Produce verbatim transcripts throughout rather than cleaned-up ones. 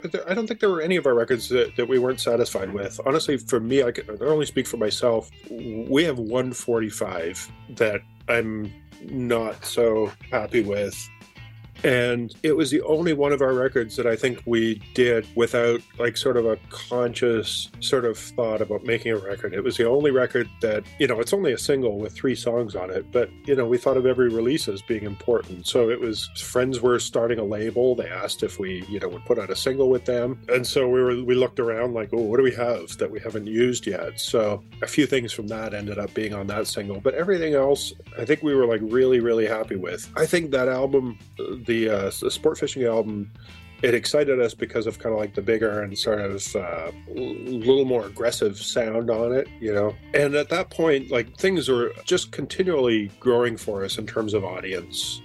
But there, I don't think there were any of our records that, that we weren't satisfied with. Honestly, for me, I can I only speak for myself. We have one forty-five that I'm not so happy with. And it was the only one of our records that I think we did without like sort of a conscious sort of thought about making a record. It was the only record that, you know, it's only a single with three songs on it, but, you know, we thought of every release as being important. So it was, friends were starting a label. They asked if we, you know, would put out a single with them. And so we were, we looked around like, oh, what do we have that we haven't used yet? So a few things from that ended up being on that single, but everything else, I think we were like really, really happy with. I think that album, the, uh, the Sport Fishing album, it excited us because of kind of like the bigger and sort of uh, a little more aggressive sound on it, you know. And at that point, like things were just continually growing for us in terms of audience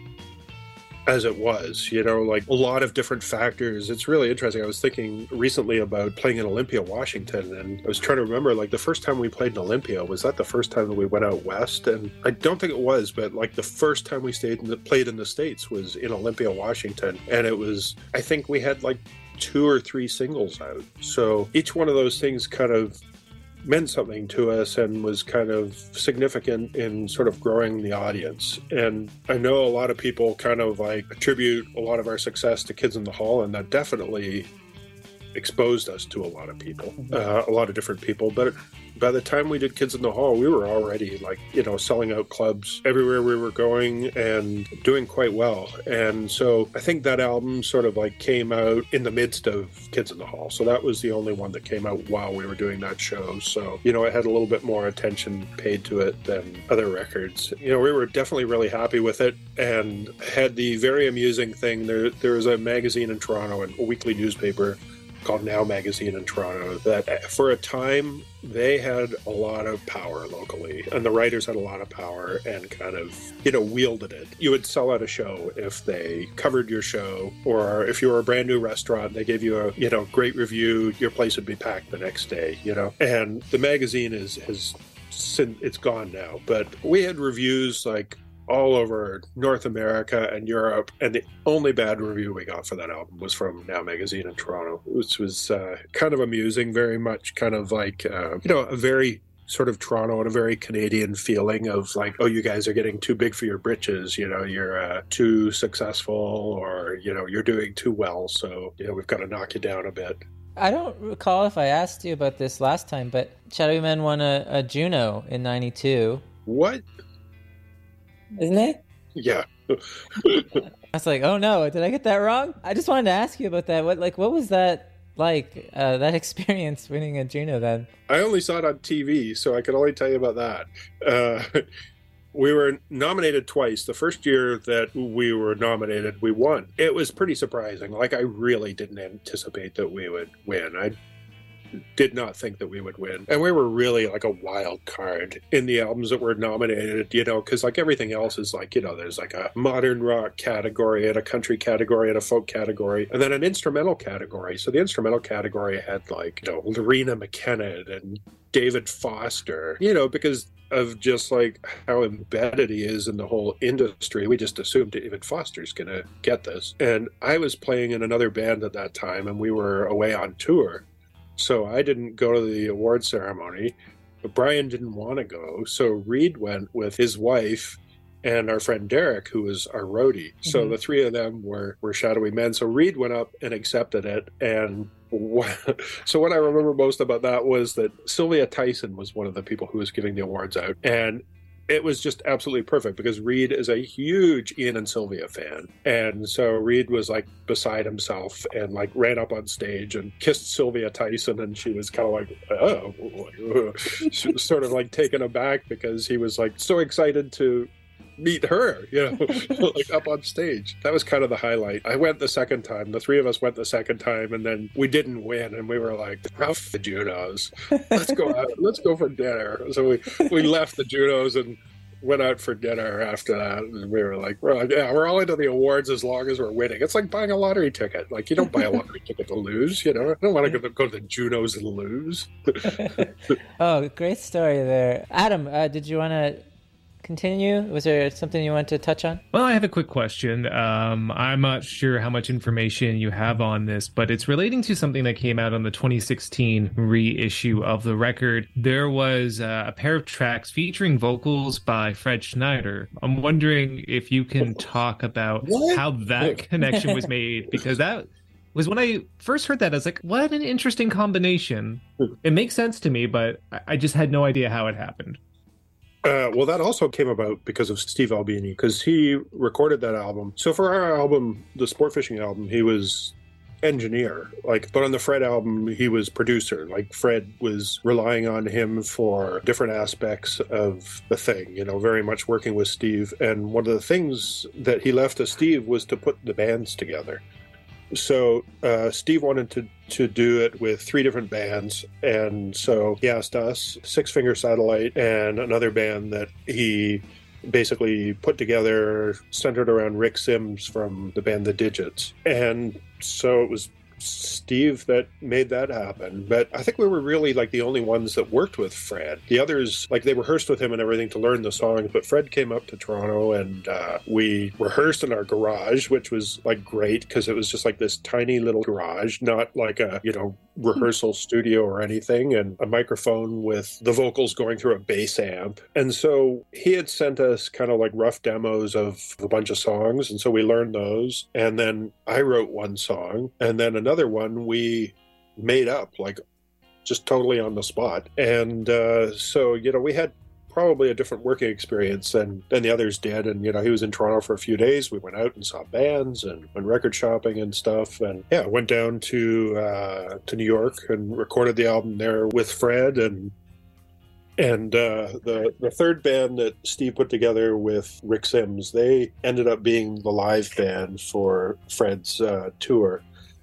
as it was, you know, like a lot of different factors. It's really interesting. I was thinking recently about playing in Olympia, Washington, and I was trying to remember, like, the first time we played in Olympia, was that the first time that we went out west? And I don't think it was, but like the first time we stayed in the, played in the States was in Olympia, Washington. And it was, I think we had like two or three singles out. So each one of those things kind of meant something to us and was kind of significant in sort of growing the audience. And I know a lot of people kind of like attribute a lot of our success to Kids in the Hall, and that definitely exposed us to a lot of people, uh, a lot of different people. But by the time we did Kids in the Hall, we were already like, you know, selling out clubs everywhere we were going and doing quite well. And so I think that album sort of like came out in the midst of Kids in the Hall. So that was the only one that came out while we were doing that show. So, you know, it had a little bit more attention paid to it than other records. You know, we were definitely really happy with it and had the very amusing thing. There, there was a magazine in Toronto, and a weekly newspaper called Now Magazine in Toronto, that for a time they had a lot of power locally, and the writers had a lot of power and kind of, you know, wielded it. You would sell out a show if they covered your show, or if you were a brand new restaurant, they gave you a, you know, great review, your place would be packed the next day, you know. And the magazine is has it's gone now, but we had reviews like all over North America and Europe, and the only bad review we got for that album was from Now Magazine in Toronto, which was uh, kind of amusing, very much kind of like, uh, you know, a very sort of Toronto and a very Canadian feeling of like, oh, you guys are getting too big for your britches, you know, you're uh, too successful, or, you know, you're doing too well, so, you know, we've got to knock you down a bit. I don't recall if I asked you about this last time, but Shadowy Men won a, a Juno in ninety-two. What? Isn't it? Yeah. I was like, oh no, did I get that wrong? I just wanted to ask you about that. What, like, what was that like, uh, that experience winning a Juno then? I only saw it on T V, so I can only tell you about that. Uh, we were nominated twice. The first year that we were nominated, we won. It was pretty surprising. Like, I really didn't anticipate that we would win. I did not think that we would win. And we were really like a wild card in the albums that were nominated, you know, because like everything else is like, you know, there's like a modern rock category and a country category and a folk category and then an instrumental category. So the instrumental category had like, you know, Lorena McKenna and David Foster, you know, because of just like how embedded he is in the whole industry. We just assumed David Foster's going to get this. And I was playing in another band at that time, and we were away on tour. So I didn't go to the award ceremony, but Brian didn't want to go. So Reed went with his wife and our friend Derek, who was our roadie. Mm-hmm. So the three of them were, were Shadowy Men. So Reed went up and accepted it. And what, so what I remember most about that was that Sylvia Tyson was one of the people who was giving the awards out. And it was just absolutely perfect because Reed is a huge Ian and Sylvia fan. And so Reed was like beside himself and like ran up on stage and kissed Sylvia Tyson. And she was kind of like, oh, she was sort of like taken aback because he was like so excited to meet her, you know, like up on stage. That was kind of the highlight. I went the second time. The three of us went the second time, and then we didn't win, and we were like, "F the Junos, let's go out, let's go for dinner." So we we left the Junos and went out for dinner after that, and we were like, "We're like, yeah, we're all into the awards as long as we're winning." It's like buying a lottery ticket. Like, you don't buy a lottery ticket to lose, you know. I don't want to go, go to the Junos and lose. Oh, great story there, Adam. Uh, did you want to continue? Was there something you want to touch on? Well, I have a quick question. Um, I'm not sure how much information you have on this, but it's relating to something that came out on the twenty sixteen reissue of the record. There was uh, a pair of tracks featuring vocals by Fred Schneider. I'm wondering if you can talk about what? how that connection was made, because that was when I first heard that, I was like, what an interesting combination. It makes sense to me, but I just had no idea how it happened. Uh, well, that also came about because of Steve Albini, because he recorded that album. So for our album, the Sport Fishing album, he was engineer. Like, but on the Fred album, he was producer. Like, Fred was relying on him for different aspects of the thing, you know, very much working with Steve. And one of the things that he left to Steve was to put the bands together. So uh, Steve wanted to, to do it with three different bands, and so he asked us, Six Finger Satellite, and another band that he basically put together centered around Rick Sims from the band The Digits. And so it was Steve that made that happen. But I think we were really like the only ones that worked with Fred. The others, like, they rehearsed with him and everything to learn the songs, but Fred came up to Toronto and uh, we rehearsed in our garage, which was like great because it was just like this tiny little garage, not like a, you know, rehearsal studio or anything, and a microphone with the vocals going through a bass amp. And so he had sent us kind of like rough demos of a bunch of songs, and so we learned those. And then I wrote one song, and then another one we made up, like just totally on the spot. And uh, so, you know, we had probably a different working experience than, than the others did. And, you know, he was in Toronto for a few days. We went out and saw bands and went record shopping and stuff. And yeah, went down to uh, to New York and recorded the album there with Fred. And and uh, the, the third band that Steve put together with Rick Sims, they ended up being the live band for Fred's uh, tour.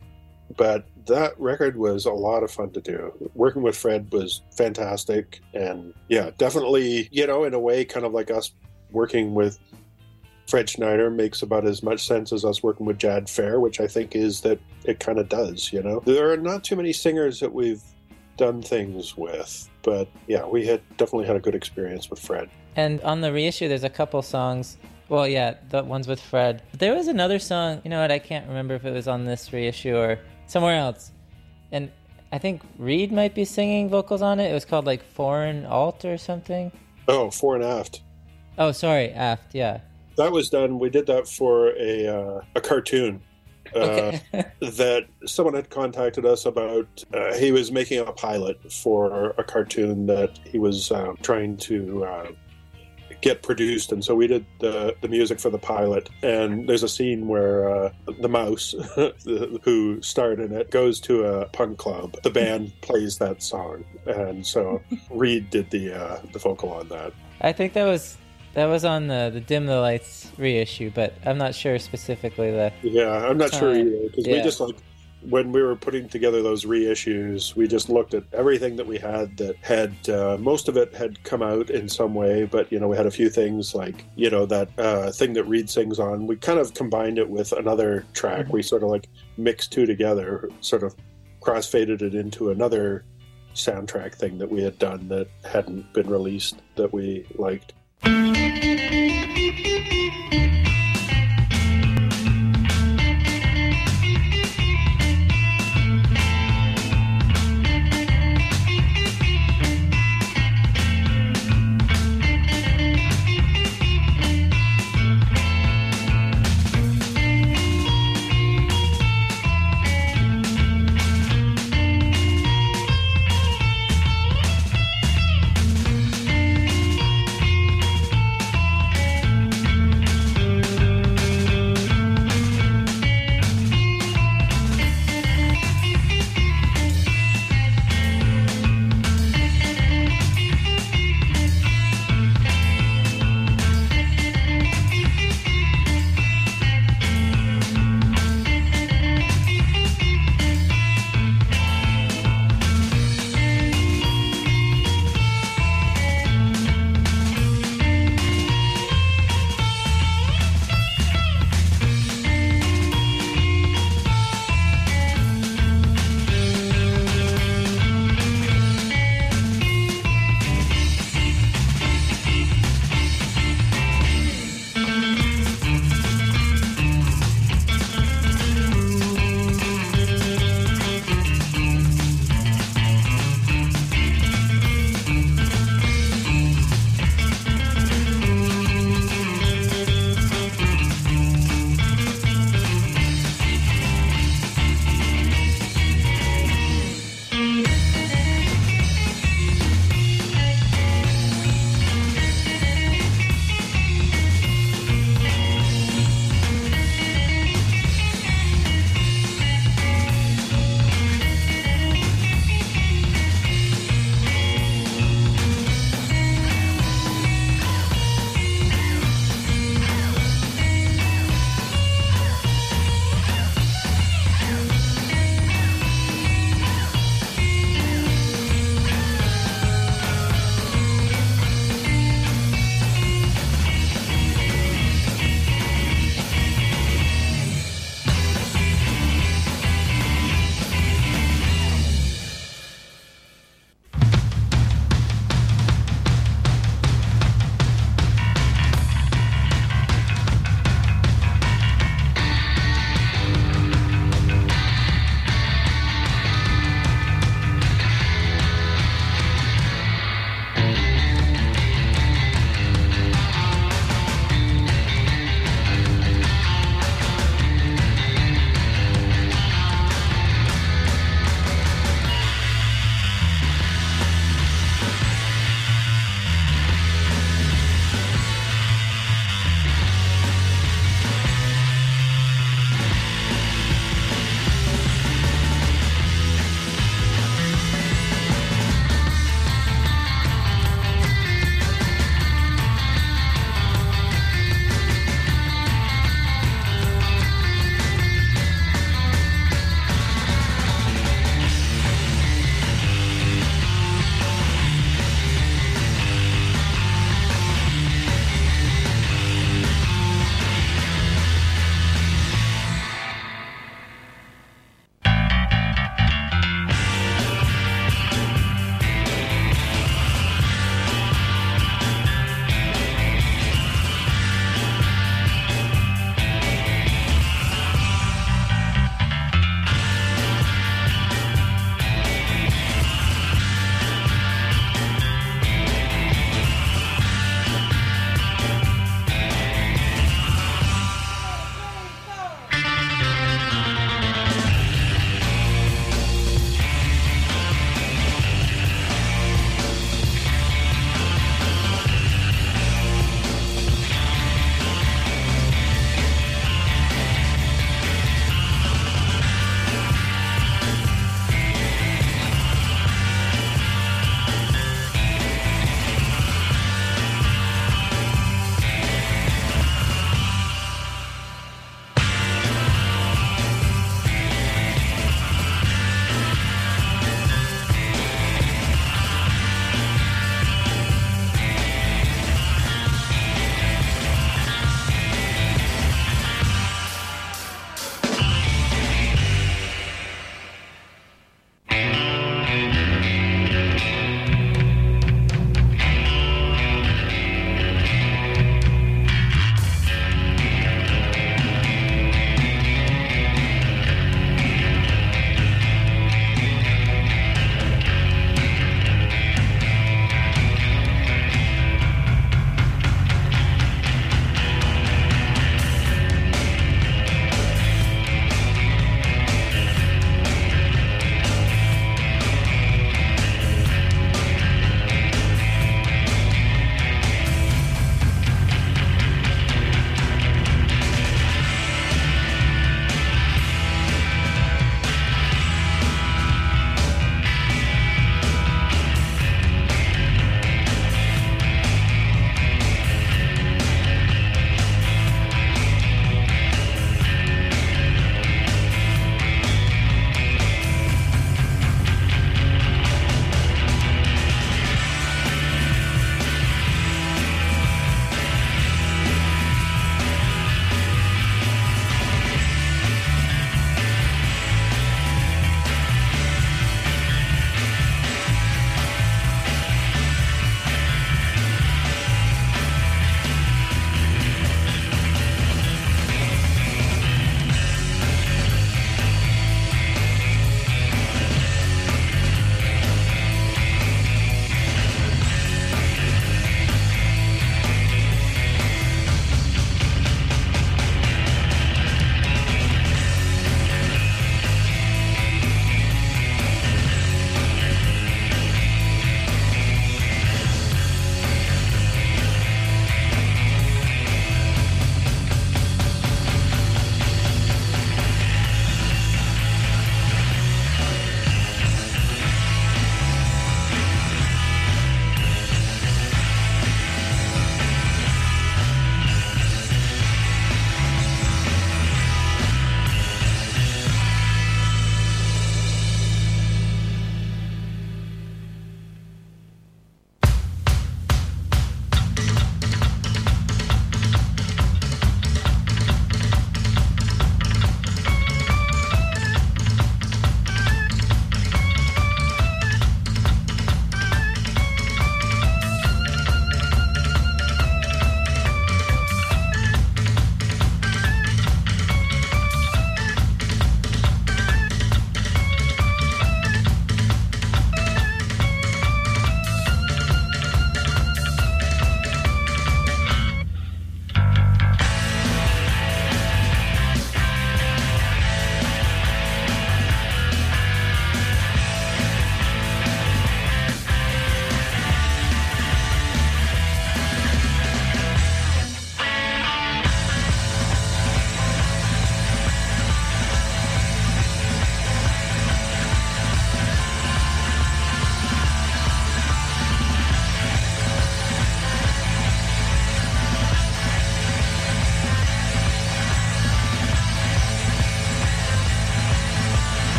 But that record was a lot of fun to do. Working with Fred was fantastic. And yeah, definitely, you know, in a way, kind of like us working with Fred Schneider makes about as much sense as us working with Jad Fair, which I think is that it kind of does, you know. There are not too many singers that we've done things with, but yeah, we had definitely had a good experience with Fred. And on the reissue, there's a couple songs. Well, yeah, the ones with Fred. There was another song, you know what, I can't remember if it was on this reissue or somewhere else. And I think Reed might be singing vocals on it. It was called like Foreign Alt or something. Oh, Fore and Aft. Oh, sorry, Aft, yeah. That was done, we did that for a uh, a cartoon. Uh, that someone had contacted us about. Uh, he was making a pilot for a cartoon that he was um, trying to uh, get produced, and so we did the, the music for the pilot. And there's a scene where uh, the mouse who starred in it goes to a punk club. The band plays that song, and so Reed did the uh, the vocal on that. I think that was that was on the, the Dim the Lights reissue, but I'm not sure specifically the yeah I'm not time. sure either, because yeah. we just like when we were putting together those reissues, we just looked at everything that we had that had, uh, most of it had come out in some way, but, you know, we had a few things like, you know, that uh, thing that Reed sings on. We kind of combined it with another track. Mm-hmm. We sort of like mixed two together, sort of crossfaded it into another soundtrack thing that we had done that hadn't been released that we liked.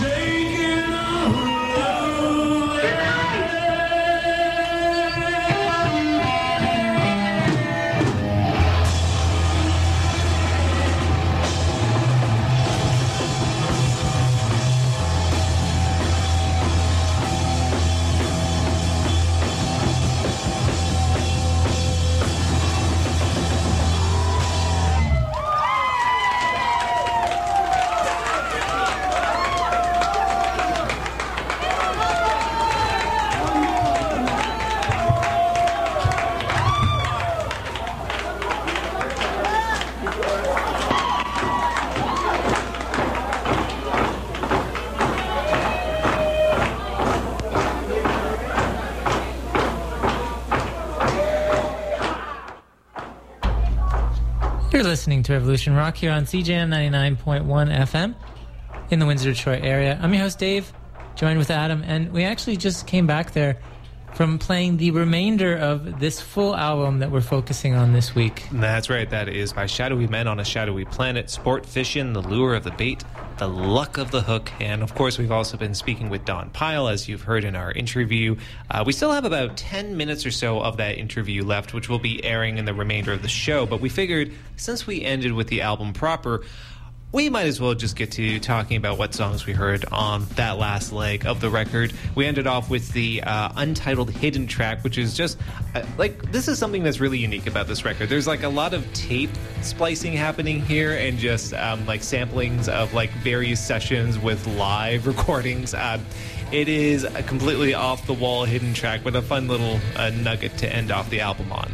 You're listening to Revolution Rock here on C J M ninety-nine point one F M in the Windsor, Detroit area. I'm your host, Dave, joined with Adam, and we actually just came back there from playing the remainder of this full album that we're focusing on this week. That's right. That is by Shadowy Men on a Shadowy Planet, Sport Fishin', The Lure of the Bait, The Luck of the Hook, and of course we've also been speaking with Don Pyle, as you've heard in our interview. Uh, we still have about ten minutes or so of that interview left, which will be airing in the remainder of the show, but we figured since we ended with the album proper, we might as well just get to talking about what songs we heard on that last leg of the record. We ended off with the uh, untitled hidden track, which is just, uh, like, this is something that's really unique about this record. There's, like, a lot of tape splicing happening here and just, um, like, samplings of, like, various sessions with live recordings. Uh, it is a completely off-the-wall hidden track, but a fun little uh, nugget to end off the album on.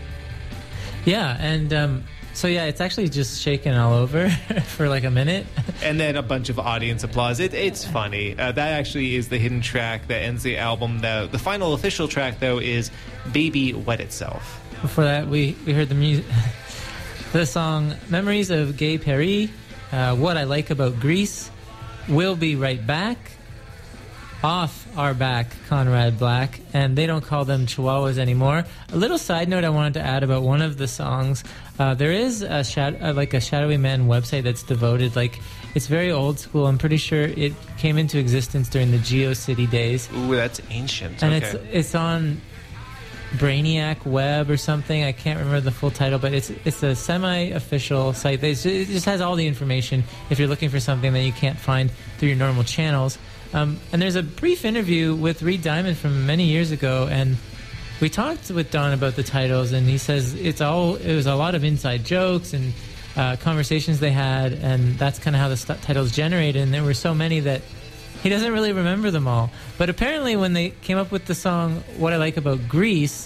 Yeah, and... um So yeah, it's actually just shaking all over for like a minute. And then a bunch of audience applause. It, it's funny. Uh, that actually is the hidden track that ends the album. The, the final official track, though, is Baby Wet Itself. Before that, we, we heard the music, the song Memories of Gay Paris, uh, What I Like About Greece, We'll Be Right Back, Off Our Back, Conrad Black, and They Don't Call Them Chihuahuas Anymore. A little side note I wanted to add about one of the songs. Uh, there is a shad- uh, like a Shadowy Men website that's devoted, like, it's very old school. I'm pretty sure it came into existence during the GeoCity days. Ooh, that's ancient. And okay. it's it's on Brainiac Web or something. I can't remember the full title, but it's it's a semi-official site. It just has all the information if you're looking for something that you can't find through your normal channels. Um, and there's a brief interview with Reed Diamond from many years ago, and we talked with Don about the titles, and he says it's all it was a lot of inside jokes and uh, conversations they had, and that's kind of how the st- titles generated. And there were so many that he doesn't really remember them all. But apparently, when they came up with the song "What I Like About Greece,"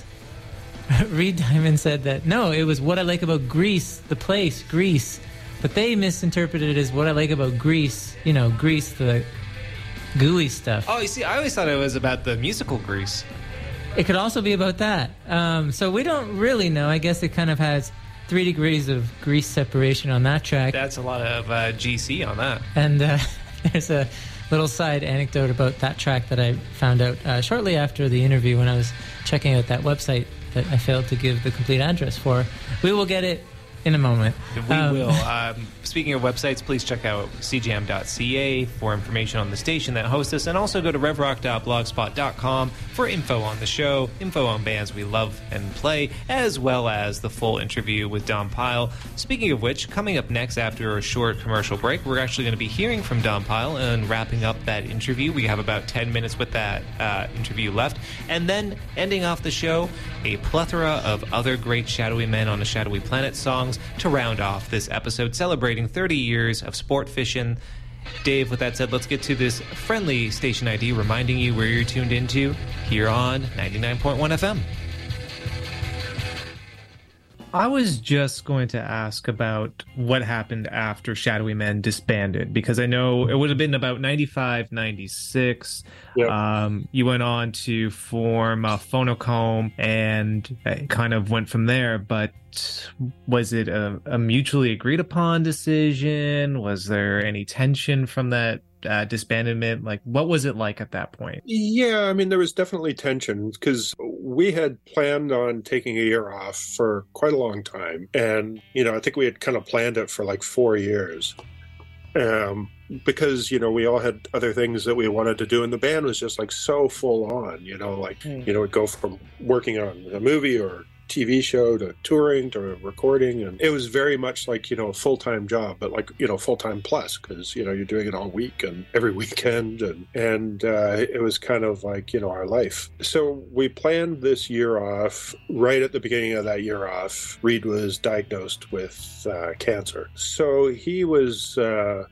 Reed Diamond said that no, it was "What I Like About Greece," the place, Greece. But they misinterpreted it as "What I Like About Grease," you know, Grease, the gooey stuff. Oh, you see, I always thought it was about the musical Grease. It could also be about that. Um, so we don't really know. I guess it kind of has three degrees of grease separation on that track. That's a lot of uh, G C on that. And uh, there's a little side anecdote about that track that I found out uh, shortly after the interview when I was checking out that website that I failed to give the complete address for. We will get it in a moment. We um, will. Um, speaking of websites, please check out c j m dot c a for information on the station that hosts us, and also go to rev rock dot blogspot dot com for info on the show, info on bands we love and play, as well as the full interview with Don Pyle. Speaking of which, coming up next after a short commercial break, we're actually going to be hearing from Don Pyle and wrapping up that interview. We have about ten minutes with that uh, interview left, and then ending off the show, a plethora of other great Shadowy Men on a Shadowy Planet songs to round off this episode celebrating thirty years of Sport Fishin'. Dave, with that said, let's get to this friendly station I D reminding you where you're tuned into here on ninety-nine point one F M. I was just going to ask about what happened after Shadowy Men disbanded, because I know it would have been about ninety-five, ninety-six. Yep. Um, you went on to form uh, Phonocomb and it kind of went from there, but was it a, a mutually agreed upon decision? Was there any tension from that uh, disbandment? Like, what was it like at that point? Yeah, I mean, there was definitely tension because we had planned on taking a year off for quite a long time. And, you know, I think we had kind of planned it for like four years. Um, because, you know, we all had other things that we wanted to do, and the band was just like so full on, you know, like, mm. you know, it'd go from working on a movie or T V show to touring to recording, and it was very much like, you know, a full-time job, but like, you know, full-time plus, because, you know, you're doing it all week and every weekend, and and uh, it was kind of like, you know, our life. So we planned this year off. Right at the beginning of that year off, Reed was diagnosed with uh, cancer. So he was uh,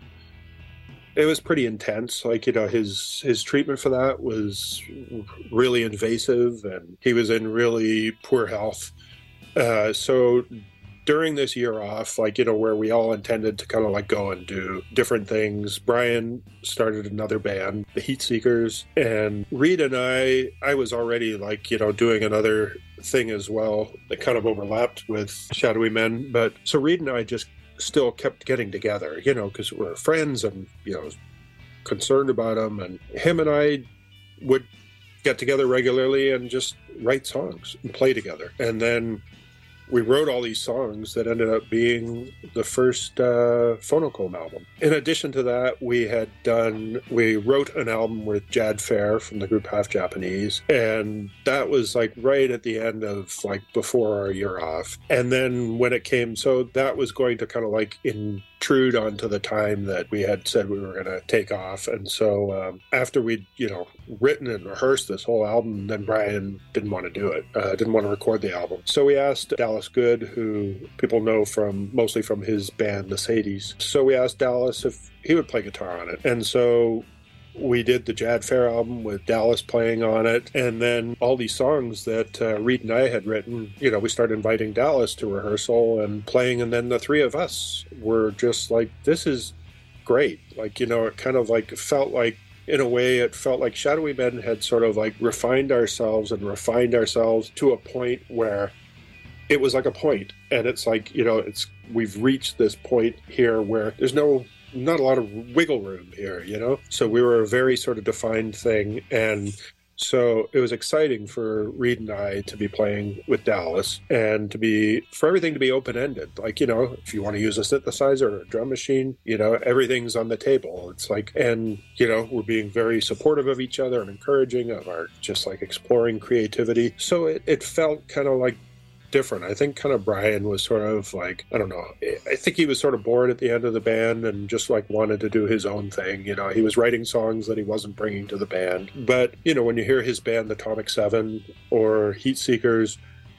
it was pretty intense. Like, you know, his his treatment for that was really invasive, and he was in really poor health. Uh, so during this year off, like, you know, where we all intended to kind of like go and do different things, Brian started another band, the Heat Seekers, and Reed and I, I was already like, you know, doing another thing as well that kind of overlapped with Shadowy Men. But so Reed and I just still kept getting together, you know, because we're friends and, you know, concerned about him. And him and I would get together regularly and just write songs and play together. And then we wrote all these songs that ended up being the first uh, Phonochrome album. In addition to that, we had done, we wrote an album with Jad Fair from the group Half Japanese, and that was like right at the end of like before our year off. And then when it came, so that was going to kind of like intrude onto the time that we had said we were going to take off. And so um, after we'd, you know, written and rehearsed this whole album, then Brian didn't want to do it, uh, didn't want to record the album. So we asked Dallas Good, who people know from mostly from his band, the Sadies. So we asked Dallas if he would play guitar on it. And so we did the Jad Fair album with Dallas playing on it. And then all these songs that uh, Reed and I had written, you know, we started inviting Dallas to rehearsal and playing. And then the three of us were just like, this is great. Like, you know, it kind of like felt like, in a way, it felt like Shadowy Men had sort of like refined ourselves and refined ourselves to a point where it was like a point. And it's like, you know, it's we've reached this point here where there's no not a lot of wiggle room here, you know? So we were a very sort of defined thing. And so it was exciting for Reed and I to be playing with Dallas and to be, for everything to be open-ended. Like, you know, if you want to use a synthesizer or a drum machine, you know, everything's on the table. It's like, and, you know, we're being very supportive of each other and encouraging of our just like exploring creativity. So it, it felt kind of like different. I think kind of Brian was sort of like, I don't know, I think he was sort of bored at the end of the band and just like wanted to do his own thing. You know, he was writing songs that he wasn't bringing to the band. But, you know, when you hear his band, the Atomic Seven or Heat Seekers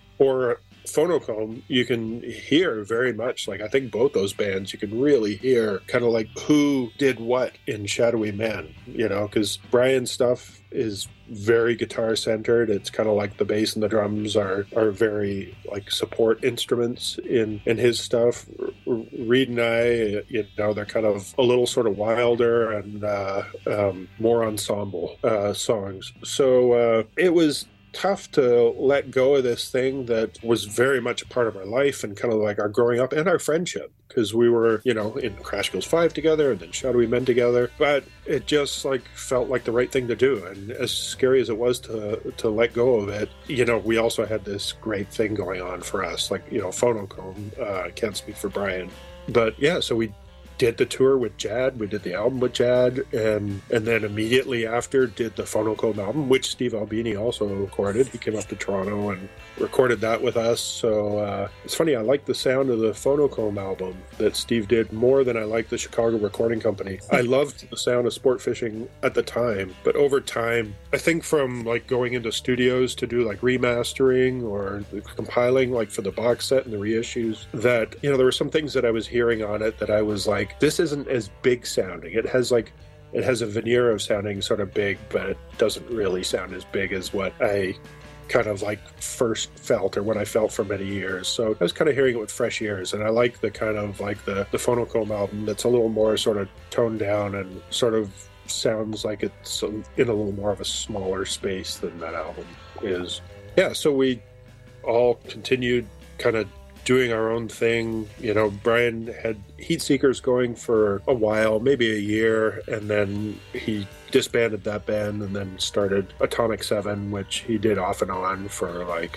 or Phonochrome, you can hear very much, like I think both those bands, you can really hear kind of like who did what in Shadowy Men, you know, because Brian's stuff is very guitar centered. It's kind of like the bass and the drums are are very like support instruments in in his stuff. Reed and I, you know, they're kind of a little sort of wilder and uh, um, more ensemble uh, songs. So uh, it was tough to let go of this thing that was very much a part of our life and kind of like our growing up and our friendship, because we were, you know, in Crash Kills five together and then Shadowy Men together, but it just like felt like the right thing to do. And as scary as it was to to let go of it, you know, we also had this great thing going on for us, like, you know, Phonochrome. uh, I can't speak for Brian, but yeah, so we did the tour with Jad, we did the album with Jad, and and then immediately after did the Phonochrome album, which Steve Albini also recorded. He came up to Toronto and recorded that with us. So uh, it's funny, I like the sound of the Phonochrome album that Steve did more than I like the Chicago Recording Company. I loved the sound of Sport Fishing at the time, but over time, I think from like going into studios to do like remastering or compiling like for the box set and the reissues, that, you know, there were some things that I was hearing on it that I was like, this isn't as big sounding. It has like, it has a veneer of sounding sort of big, but it doesn't really sound as big as what I kind of like first felt or what I felt for many years. So I was kind of hearing it with fresh ears, and I like the kind of like the, the Phonochrome album that's a little more sort of toned down and sort of sounds like it's in a little more of a smaller space than that album is. Yeah, so we all continued kind of doing our own thing. You know, Brian had Heat Seekers going for a while, maybe a year, and then he disbanded that band and then started Atomic Seven, which he did off and on for like,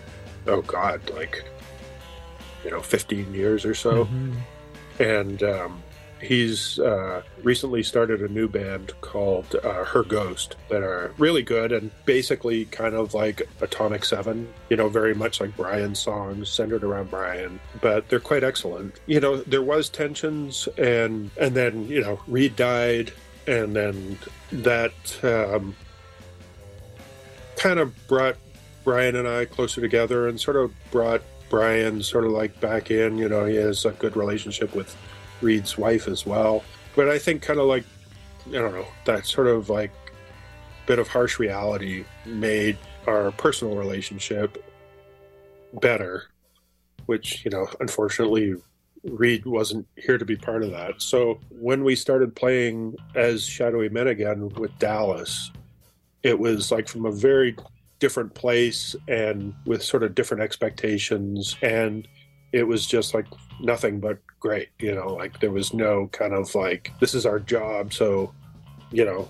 oh God, like, you know, fifteen years or so. Mm-hmm. And um, he's uh, recently started a new band called uh, Her Ghost that are really good and basically kind of like Atomic Seven, you know, very much like Brian's songs centered around Brian, but they're quite excellent. You know, there was tensions, and and then, you know, Reed died, and then that um, kind of brought Brian and I closer together and sort of brought Brian sort of like back in. You know, he has a good relationship with Reed's wife as well. But I think kind of like, I don't know, that sort of like bit of harsh reality made our personal relationship better, which, you know, unfortunately Reed wasn't here to be part of that. So when we started playing as Shadowy Men again with Dallas, it was like from a very different place and with sort of different expectations, and it was just like nothing but great, you know, like there was no kind of like, this is our job, so, you know,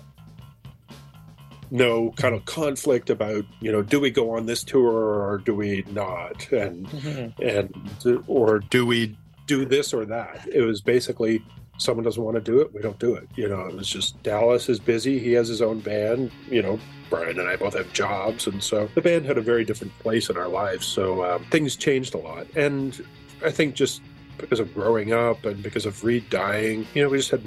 no kind of conflict about, you know, do we go on this tour or do we not, and mm-hmm. and or do we do this or that. It was basically, someone doesn't want to do it, we don't do it. You know, it was just, Dallas is busy, he has his own band, you know, Brian and I both have jobs, and so the band had a very different place in our lives. So um, things changed a lot, and I think just because of growing up and because of Reed dying, you know, we just had